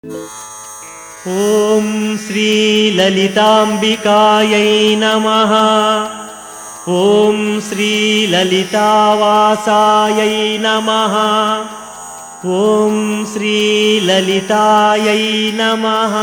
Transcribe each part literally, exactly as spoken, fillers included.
ఓం శ్రీ లలితాంబికాయై నమః. ఓం శ్రీ లలితావాసాయై నమః. ఓం శ్రీ లలితాయై నమః.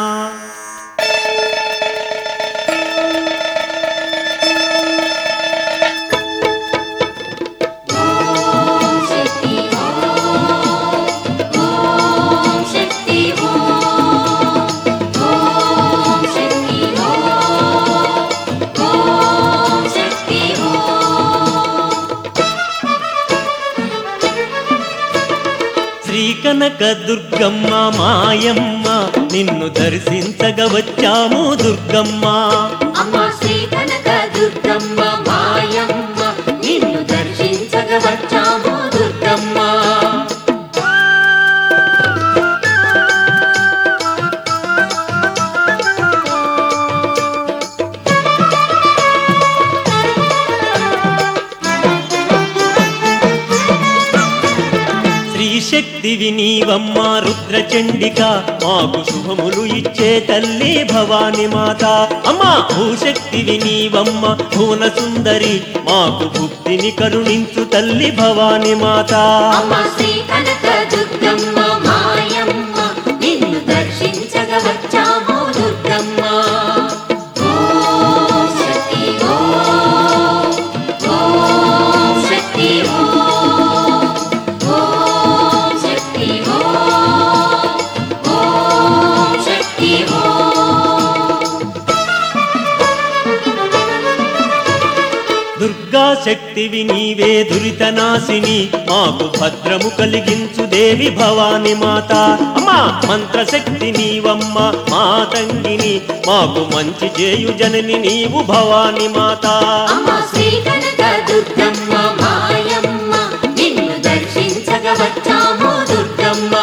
శ్రీకనక దుర్గమ్మ మాయమ్మ నిన్ను దర్శించగ వచ్చాము దుర్గమ్మ. అమ్మ శ్రీకనక దుర్గమ్మ మాయమ్మ నిన్ను దర్శించగ వచ్చాము దుర్గమ్మ. శక్తివి నీవమ్మ రుద్రచండిక మాకు శుభములు ఇచ్చే తల్లి భవాని మాత. అమ్మా భూశక్తివి నీవమ్మ భువన సుందరి మాకు భుక్తిని కరుణించు తల్లి భవాని మాత. అమ్మ శ్రీకనక దుర్గమ్మ మాయమ్మ నిన్ను దర్శించగ వచ్చాము దుర్గమ్మ. ఓం శక్తి ఓం ఓం శక్తి దుర్గా శక్తివి నీవే దురితనాశిని మాకు భద్రము కలిగించు దేవి భవాని మాత. అమ్మా మంత్రశక్తి నీవమ్మ మాతంగిని మాకు మంచి చేయు జనని నీవు భవాని మాత. అమ్మ శ్రీకనక దుర్గమ్మ మాయమ్మ నిన్ను దర్శించగ వచ్చాము దుర్గమ్మ.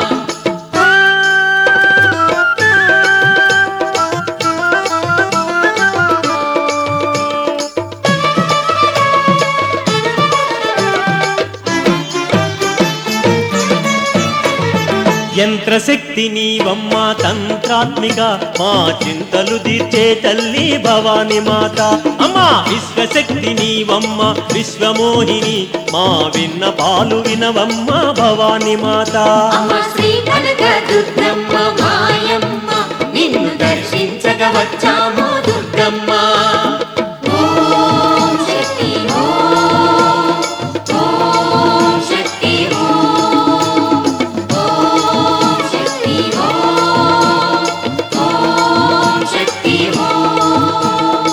యంత్రశక్తి నీవమ్మ తంత్రాత్మిక మా చింతలు తీర్చే తల్లి భవాని మాత. అమ్మా విశ్వశక్తి నీవమ్మ విశ్వమోహిని మా విన్న పాలు వినవమ్మ భవాని మాత. అమ్మ శ్రీకనక దుర్గమ్మ మాయమ్మ నిన్ను దర్శించగ వచ్చాము దుర్గమ్మ. ఓం శక్తి ఓం ఓం శక్తి ఓం ఓం శక్తి ఓం ఓం శక్తి ఓం.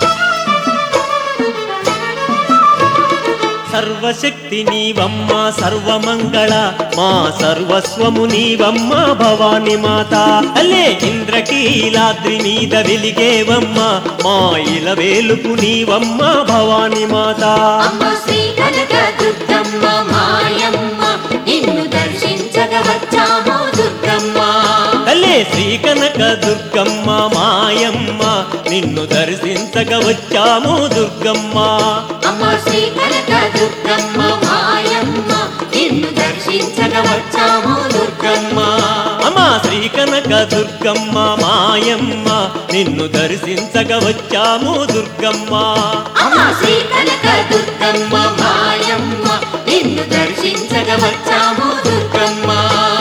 సర్వశక్తి నీవమ్మ సర్వమంగళ మా సర్వస్వము నీవమ్మ భవాని మాత. అల్లే ఇంద్రకీలాద్రి మీద వెలిగేవమ్మ మా ఇల వేలుపు నీవమ్మ భవాని మాత. అమ్మ శ్రీకనక దుర్గమ్మ మాయమ్మ నిన్ను దర్శించగ వచ్చాము దుర్గమ్మ. అల్లే శ్రీకనక దుర్గమ్మ మాయమ్మ నిన్ను దర్శించగ వచ్చాము దుర్గమ్మ. అమ్మ శ్రీకనక దుర్గమ్మ మాయమ్మ నిన్ను దర్శించగ వచ్చాము దుర్గమ్మ. అమ్మా శ్రీకనక దుర్గమ్మ మాయమ్మ నిన్ను దర్శించగ వచ్చాము దుర్గమ్మ. అమ్మ శ్రీకనక దుర్గమ్మ మాయమ్మ నిన్ను దర్శించగ వచ్చాము దుర్గమ్మ.